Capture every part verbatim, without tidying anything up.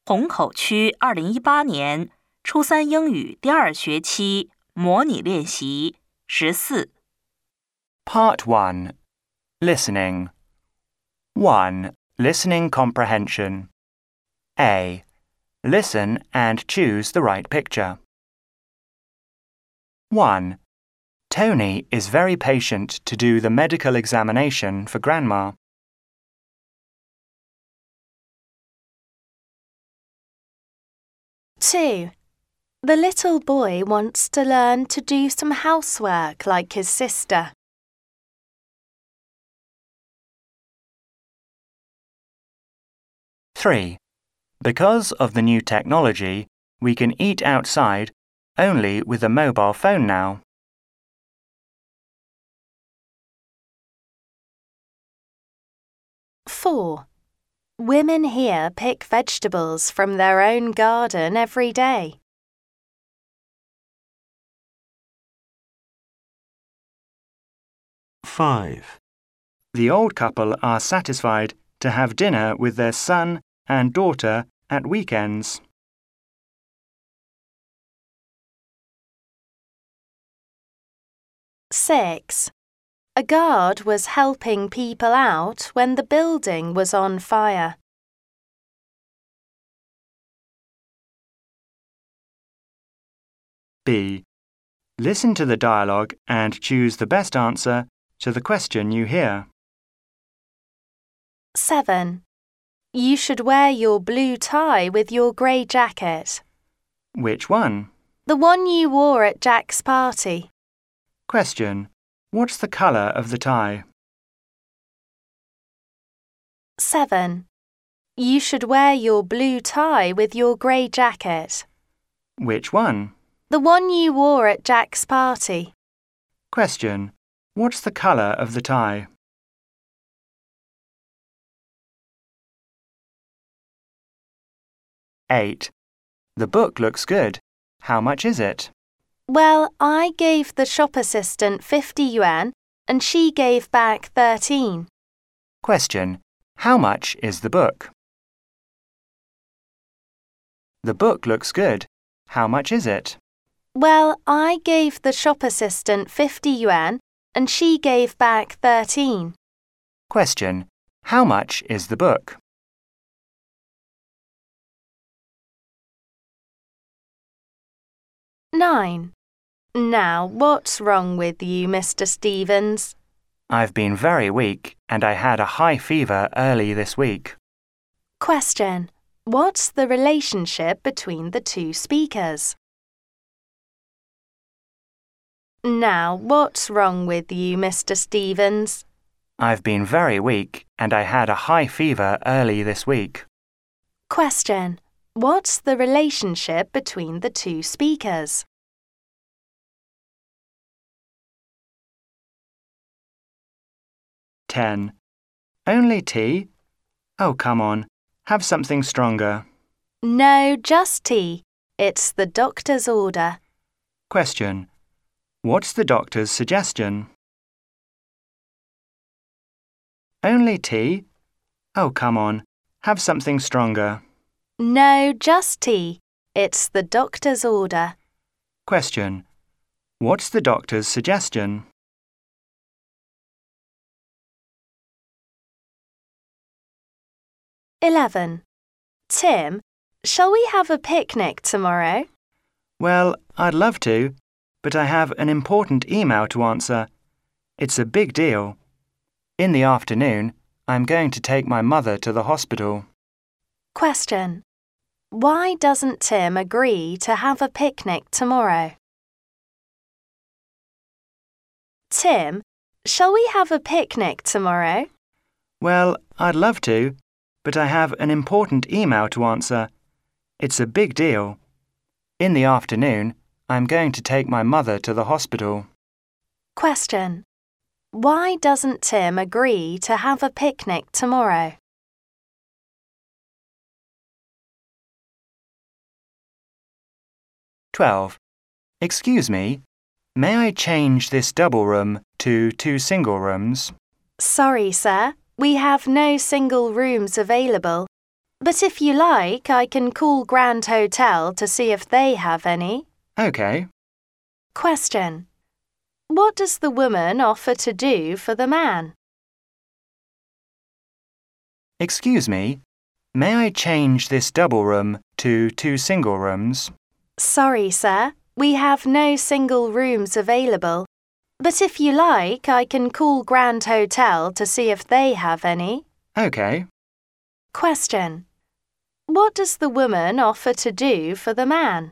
虹口区二零一八年初三英语第二学期模拟练习十四。 Part one. Listening. one. Listening comprehension. A. Listen and choose the right picture. one. Tony is very patient to do the medical examination for Grandma. two. The little boy wants to learn to do some housework like his sister. three. Because of the new technology, we can eat outside only with a mobile phone now. four. Women here pick vegetables from their own garden every day. five. The old couple are satisfied to have dinner with their son and daughter at weekends. six. A guard was helping people out when the building was on fire. B. Listen to the dialogue and choose the best answer to the question you hear. seven. You should wear your blue tie with your grey jacket. Which one? The one you wore at Jack's party. Question. What's the colour of the tie? seven. You should wear your blue tie with your grey jacket. Which one? The one you wore at Jack's party. Question. What's the colour of the tie? eight. The book looks good. How much is it? Well, I gave the shop assistant fifty yuan and she gave back thirteen. Question. How much is the book? The book looks good. How much is it? Well, I gave the shop assistant fifty yuan and she gave back thirteen. Question. How much is the book? nine. Now, what's wrong with you, Mister Stevens? I've been very weak and I had a high fever early this week. Question. What's the relationship between the two speakers? Now, what's wrong with you, Mister Stevens? I've been very weak and I had a high fever early this week. Question. What's the relationship between the two speakers? ten. Only tea? Oh, come on. Have something stronger. No, just tea. It's the doctor's order. Question. What's the doctor's suggestion? Only tea? Oh, come on. Have something stronger. No, just tea. It's the doctor's order. Question. What's the doctor's suggestion? eleven. Tim, shall we have a picnic tomorrow? Well, I'd love to, but I have an important email to answer. It's a big deal. In the afternoon, I'm going to take my mother to the hospital. Question. Why doesn't Tim agree to have a picnic tomorrow? Tim, shall we have a picnic tomorrow? Well, I'd love to, but I have an important email to answer. It's a big deal. In the afternoon, I'm going to take my mother to the hospital. Question. Why doesn't Tim agree to have a picnic tomorrow? twelve. Excuse me, may I change this double room to two single rooms? Sorry, sir. We have no single rooms available. But if you like, I can call Grand Hotel to see if they have any. OK. Question. What does the woman offer to do for the man? Excuse me, may I change this double room to two single rooms? Sorry, sir, we have no single rooms available. But if you like, I can call Grand Hotel to see if they have any. OK. Question. What does the woman offer to do for the man?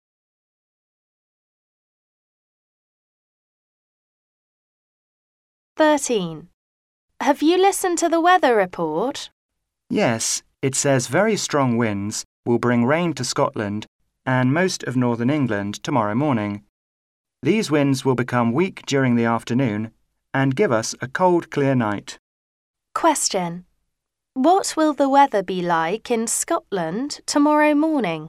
thirteen. Have you listened to the weather report? Yes, it says very strong winds will bring rain to Scotland and most of northern England tomorrow morning. These winds will become weak during the afternoon and give us a cold, clear night. Question. What will the weather be like in Scotland tomorrow morning?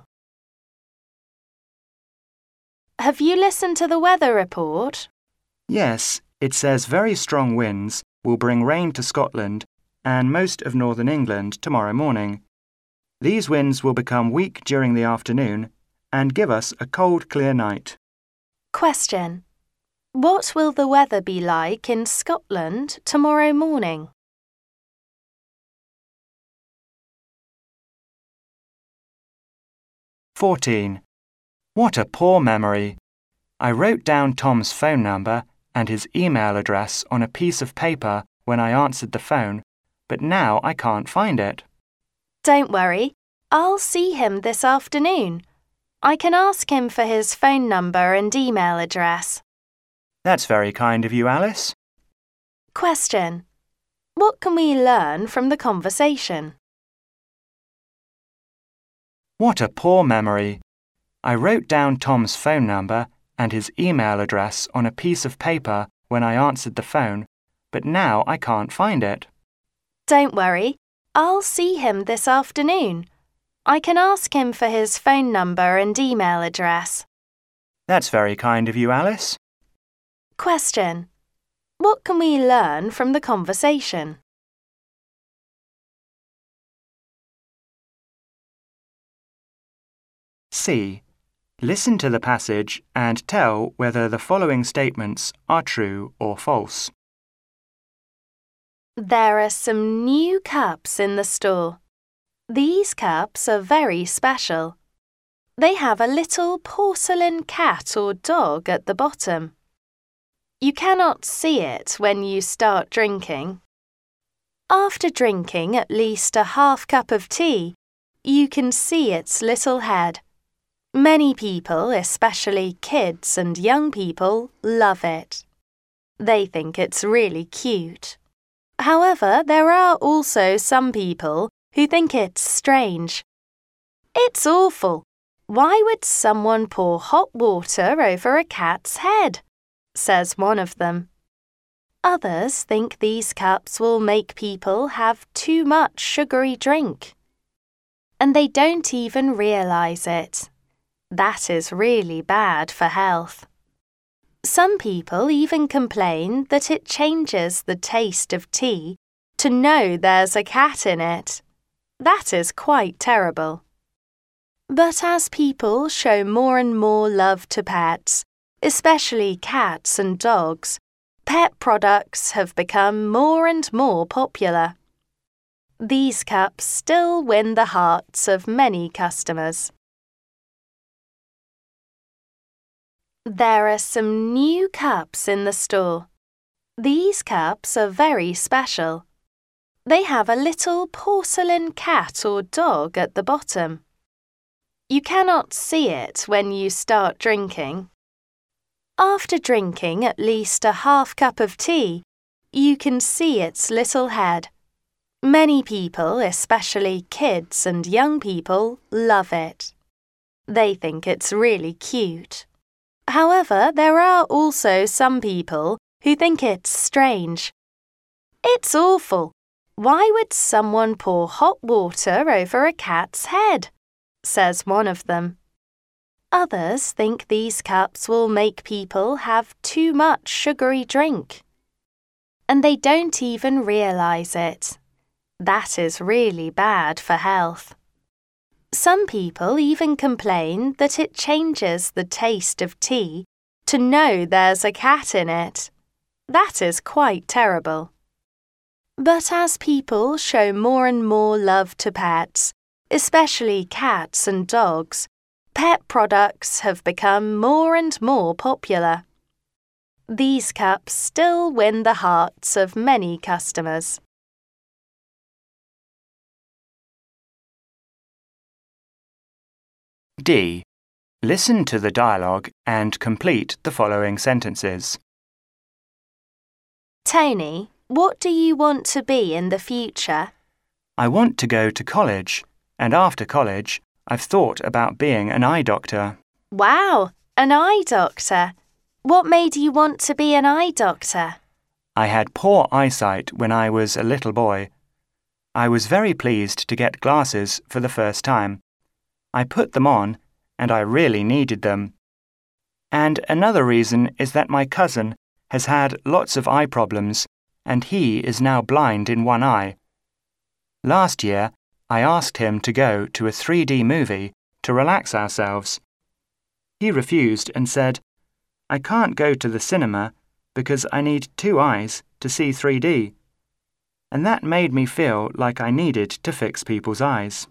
Have you listened to the weather report? Yes, it says very strong winds will bring rain to Scotland and most of northern England tomorrow morning. These winds will become weak during the afternoon and give us a cold, clear night. Question. What will the weather be like in Scotland tomorrow morning? fourteen. What a poor memory. I wrote down Tom's phone number and his email address on a piece of paper when I answered the phone, but now I can't find it. Don't worry, I'll see him this afternoon. I can ask him for his phone number and email address. That's very kind of you, Alice. Question. What can we learn from the conversation? What a poor memory. I wrote down Tom's phone number and his email address on a piece of paper when I answered the phone, but now I can't find it. Don't worry, I'll see him this afternoon. I can ask him for his phone number and email address. That's very kind of you, Alice. Question. What can we learn from the conversation? C. Listen to the passage and tell whether the following statements are true or false. There are some new cups in the store. These cups are very special. They have a little porcelain cat or dog at the bottom. You cannot see it when you start drinking. After drinking at least a half cup of tea, you can see its little head. Many people, especially kids and young people, love it. They think it's really cute. However, there are also some people who think it's strange. It's awful. Why would someone pour hot water over a cat's head? Says one of them. Others think these cups will make people have too much sugary drink. And they don't even realize it. That is really bad for health. Some people even complain that it changes the taste of tea to know there's a cat in it. That is quite terrible. But as people show more and more love to pets, especially cats and dogs, pet products have become more and more popular. These cups still win the hearts of many customers. There are some new cups in the store. These cups are very special. They have a little porcelain cat or dog at the bottom. You cannot see it when you start drinking. After drinking at least a half cup of tea, you can see its little head. Many people, especially kids and young people, love it. They think it's really cute. However, there are also some people who think it's strange. It's awful. Why would someone pour hot water over a cat's head? Says one of them. Others think these cups will make people have too much sugary drink. And they don't even realize it. That is really bad for health. Some people even complain that it changes the taste of tea to know there's a cat in it. That is quite terrible. But as people show more and more love to pets, especially cats and dogs, pet products have become more and more popular. These cups still win the hearts of many customers. D. Listen to the dialogue and complete the following sentences. Tony, what do you want to be in the future? I want to go to college, and after college, I've thought about being an eye doctor. Wow, an eye doctor. What made you want to be an eye doctor? I had poor eyesight when I was a little boy. I was very pleased to get glasses for the first time. I put them on, and I really needed them. And another reason is that my cousin has had lots of eye problems, and he is now blind in one eye. Last year, I asked him to go to a three D movie to relax ourselves. He refused and said, I can't go to the cinema because I need two eyes to see three D. And that made me feel like I needed to fix people's eyes.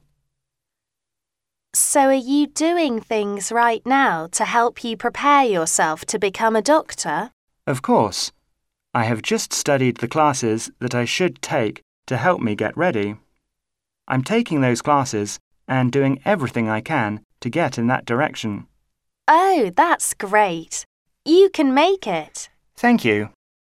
So are you doing things right now to help you prepare yourself to become a doctor? Of course. I have just studied the classes that I should take to help me get ready. I'm taking those classes and doing everything I can to get in that direction. Oh, that's great. You can make it. Thank you.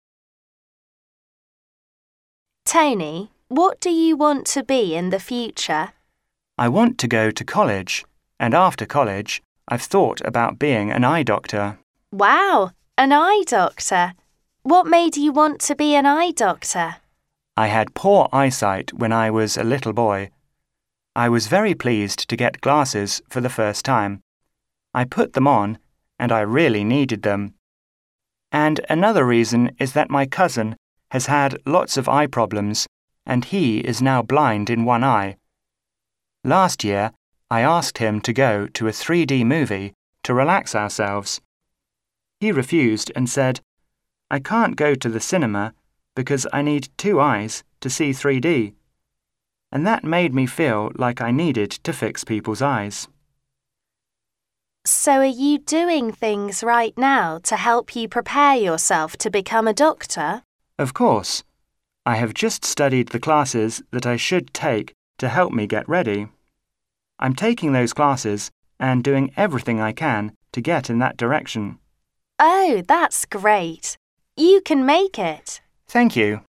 Tony, what do you want to be in the future? I want to go to college, and after college, I've thought about being an eye doctor. Wow, an eye doctor. What made you want to be an eye doctor? I had poor eyesight when I was a little boy. I was very pleased to get glasses for the first time. I put them on, and I really needed them. And another reason is that my cousin has had lots of eye problems, and he is now blind in one eye. Last year, I asked him to go to a three D movie to relax ourselves. He refused and said, I can't go to the cinema because I need two eyes to see three D. And that made me feel like I needed to fix people's eyes. So are you doing things right now to help you prepare yourself to become a doctor? Of course. I have just studied the classes that I should take to help me get ready. I'm taking those classes and doing everything I can to get in that direction. Oh, that's great. You can make it. Thank you.